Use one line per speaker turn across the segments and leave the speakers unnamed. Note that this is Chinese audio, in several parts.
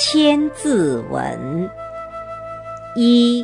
千字文。一、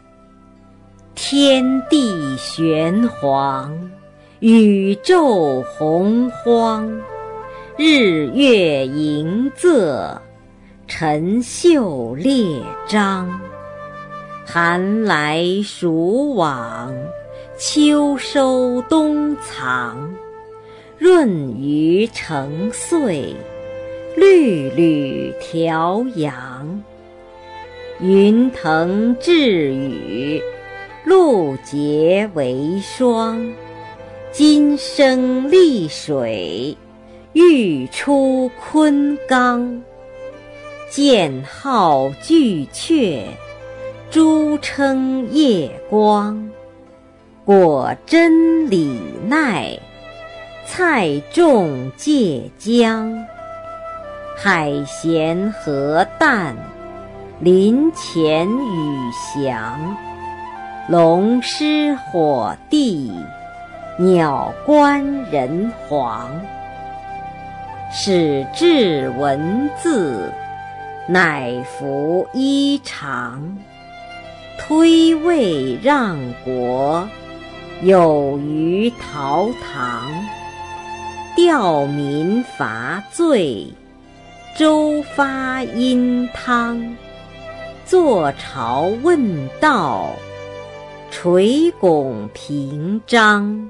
天地玄黄，宇宙洪荒，日月盈仄，辰宿列张。寒来暑往，秋收冬藏。闰余成岁，律吕调阳。云腾致雨，露结为霜。金生丽水，玉出昆冈。剑号巨阙，珠称夜光。果真李鼐，菜种芥姜。海咸河淡，林潜羽翔。龙师火帝，鸟官人皇。始制文字，乃服衣裳。推位让国，有虞陶唐。吊民伐罪，周发殷汤。坐朝问道，垂拱平章。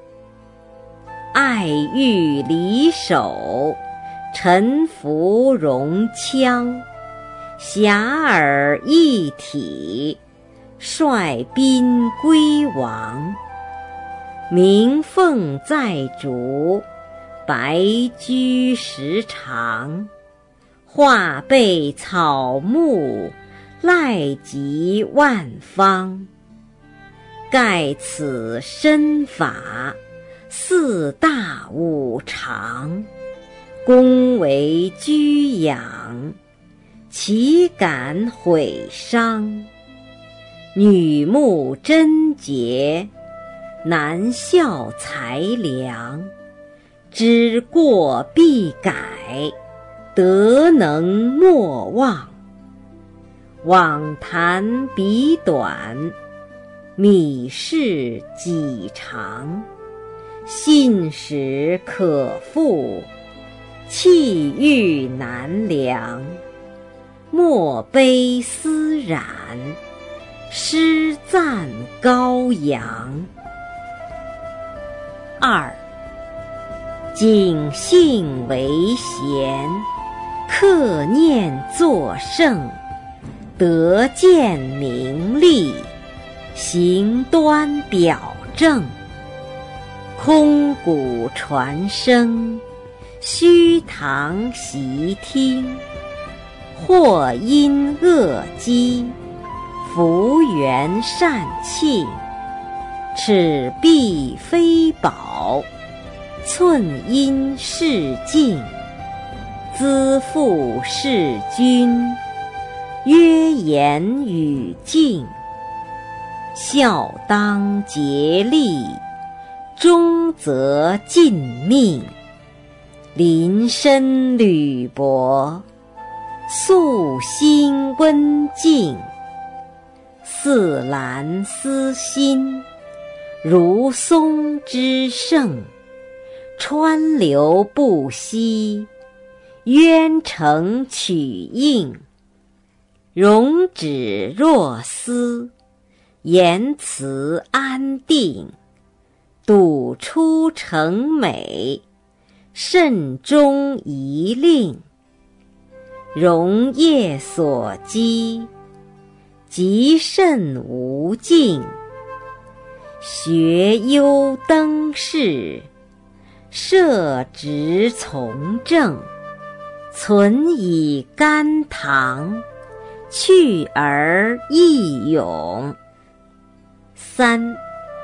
爱欲离手，臣服戎羌。遐迩一体，率宾归王。鸣凤在竹，白驹时长。画被草木，赖及万方。盖此身法，四大五常。恭为居养，岂敢毁伤？女慕贞洁，男效才良。知过必改，德能莫忘。妄谈彼短，米视己长。信使可复，气欲难量。莫悲思染，诗赞高扬。二、谨信为贤，克念作圣。得见名利，行端表正。空谷传声，虚堂习听。或因恶积，福缘善庆。尺璧非宝，寸阴是镜。资父是君，约言与敬。孝当竭力，忠则尽命。临深履薄，素心温静。似兰思心，如松之盛。川流不息，渊成曲应。容止若思，言辞安定。笃出成美，慎终遗令。容业所积，极甚无尽。学优登仕，摄职从政。存以甘棠，去而益勇。三、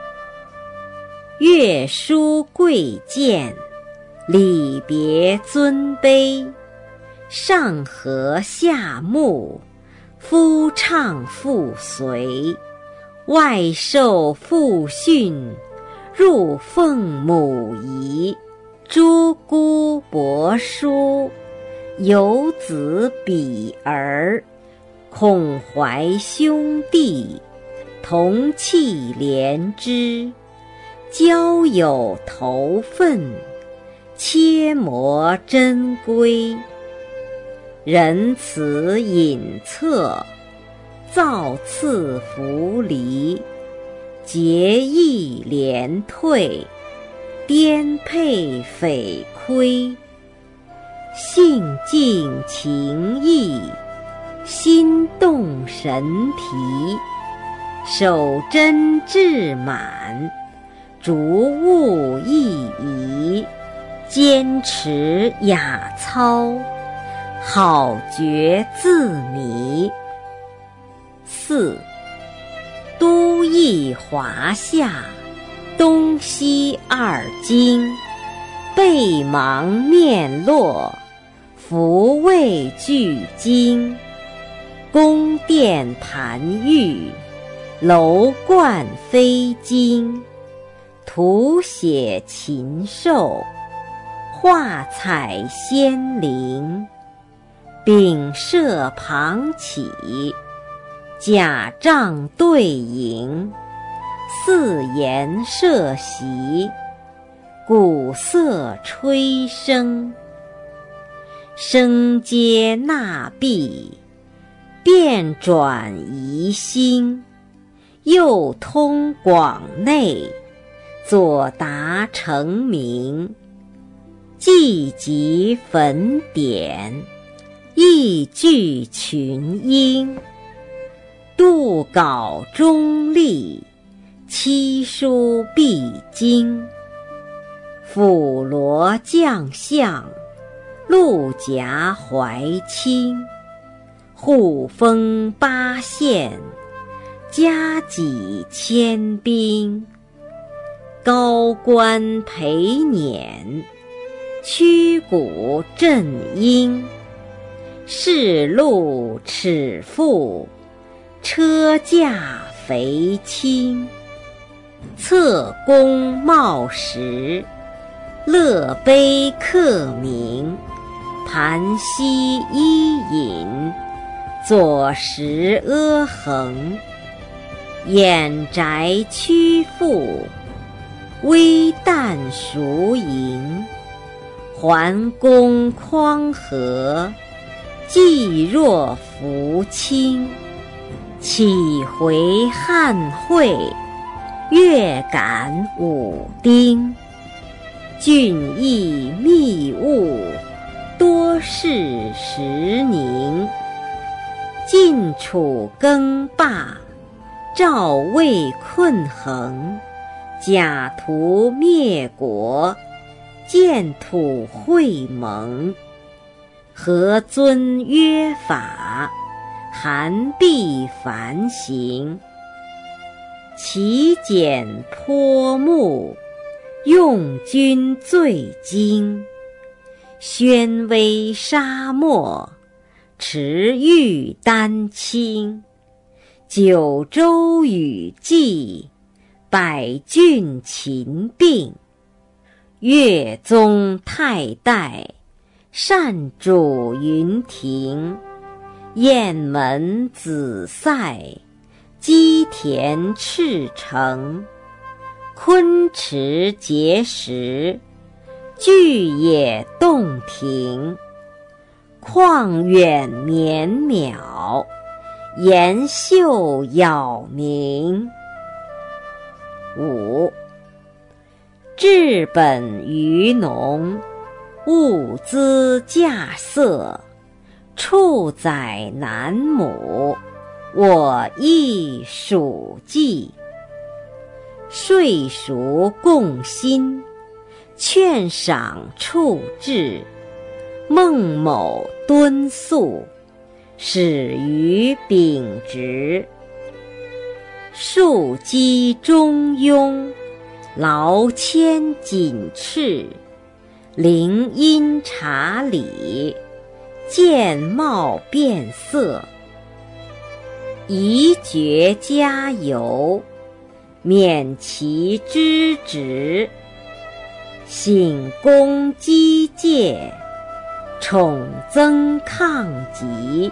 乐书贵贱，礼别尊卑。上和下睦，夫唱妇随。外受父训，入奉母仪。诸姑伯叔， 有子比儿，恐怀兄弟，同气连枝，交友投分，切磨珍贵。仁慈隐恻，造次弗离，节义廉退，颠沛匪亏。性静情逸，心动神疲，守贞志满，逐物意移，坚持雅操，好觉自迷。4. 都邑华夏，东西二京，背芒面落，福位俱精。宫殿盘玉，楼观飞金，图写禽兽，画彩仙灵。丙舍旁起，甲帐对迎，四筵设席，鼓瑟吹笙。声接纳毕，变转移心，右通广内，左达成名。既集焚典，亦聚群英。度稿中立，七书必经。辅罗将相，陆夹怀清。护封八县，加给千兵。高官陪辇，驱鼓振缨。士禄尺富，车驾肥轻。侧弓冒石，乐碑刻名。盘膝伊尹，左石阿衡。掩宅曲阜，微旦熟营。桓公匡和，济若扶倾。启回汉会，月感武丁。俊逸密务，多事时宁。晋楚更霸，赵魏困衡。假途灭国，建土会盟。何尊约法，韩必繁行。其简颇目，用军最精。宣威沙漠，持玉丹青。九州雨霁，百郡秦并。越宗太代，善主云亭。雁门紫塞，鸡田赤诚。昆池碣石，巨野洞庭。旷远绵邈，岩秀杳冥。5. 治本于农，物资稼穑。畜宰南亩，我亦属稷。税赎共薪，劝赏处置。孟某敦肃，始于秉直。庶几中庸，劳谦谨斥。灵音察理，见貌变色。宜爵加油，免其之职。省公机戒， 宠增抗疾。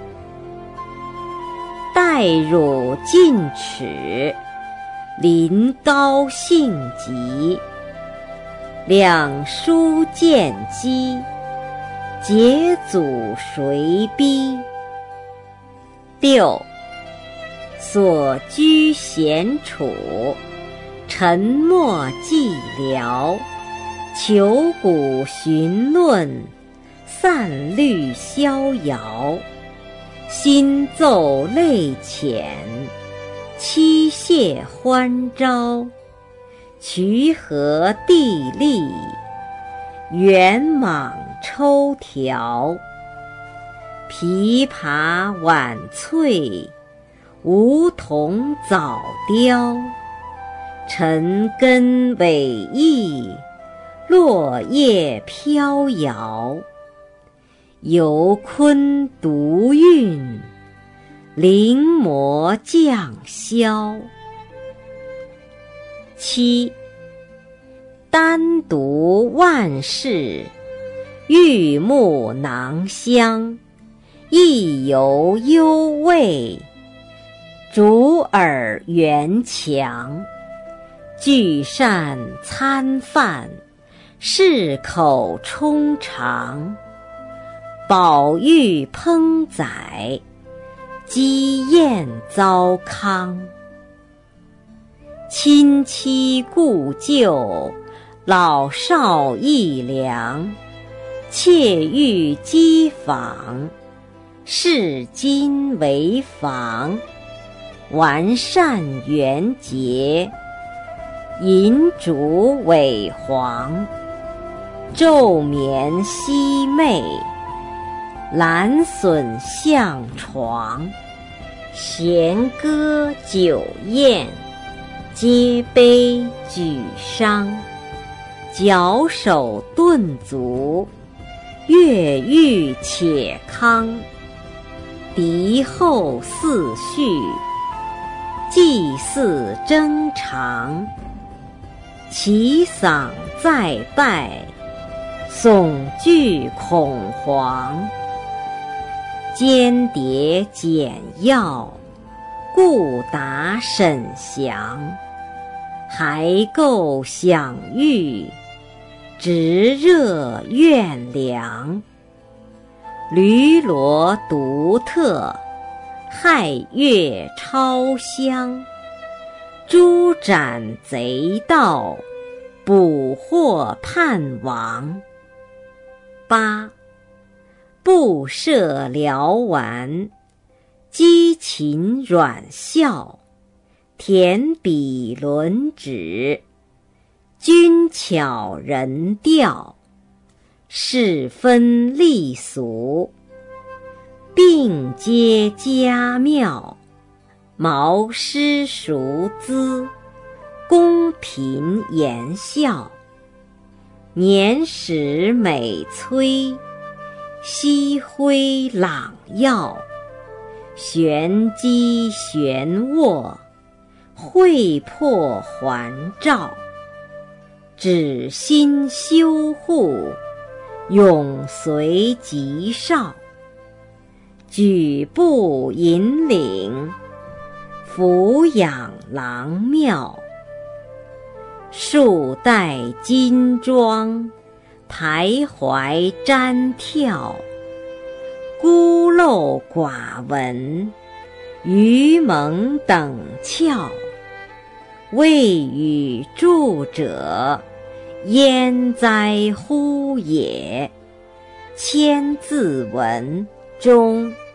待汝进齿，临高兴急。两书见机，节阻谁逼？六，所居闲处，沉默寂寥。求古寻论，散虑逍遥。心奏泪浅，妻谢欢招。渠河地利，圆蟒抽条。琵琶晚翠，梧桐早凋。尘根委意，落叶飘摇。游昆独韵，临摹降霄。七，单独万事，玉木囊香。意犹幽味，竹耳圆墙。聚善餐饭，适口充肠。宝玉烹宰，鸡宴糟糠。亲戚故旧，老少益良。妾欲机坊，视今为房。完善元节，银烛尾黄。昼眠夕寐，兰笋向床。弦歌酒宴，皆杯举觞。矫首顿足，乐欲且康。敌后四序，祭祀征长。其嗓再拜，悚惧恐惶。间谍简要，故答审详。还构享誉，直热怨凉。驴骡独特，害乐超香。诛斩贼盗，捕获叛王。八，布设辽玩，激禽软笑。填笔轮指，均巧人调。世分立俗，并皆佳妙。毛诗熟资，公平言笑。年始美催，夕辉朗耀。玄机玄握，会破环照。止心修护，永随吉少。举步引领，俯仰郎庙。束带金装，徘徊瞻眺。孤陋寡闻，愚蒙等窍。未与著者，焉哉乎也！千字文中。